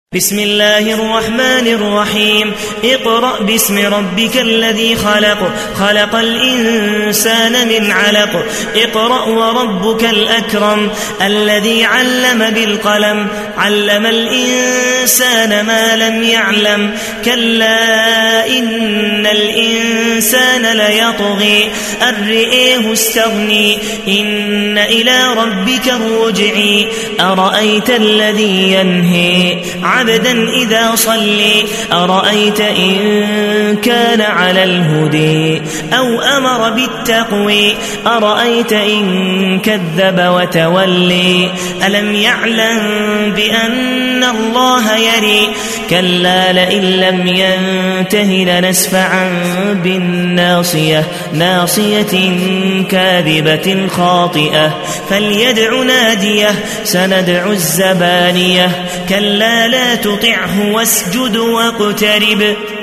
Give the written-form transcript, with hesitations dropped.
بسم الله الرحمن الرحيم اقرأ باسم ربك الذي خلق خلق الإنسان من علق اقرأ وربك الأكرم الذي علم بالقلم علم الإنسان ما لم يعلم كلا إن الإنسان ليطغي أن رآه استغني إن إلى ربك الرجع أرأيت الذي ينهي عبدا إذا صلي أرأيت إن كان على الهدي أو أمر بالتقوي أرأيت إن كذب وتولي ألم يعلم بأن الله يري كلا لئن لم ينته لنسفعا بالناصية ناصية كاذبة خاطئة فليدع ناديه سندع الزبانية كلا لا تطعه واسجد واقترب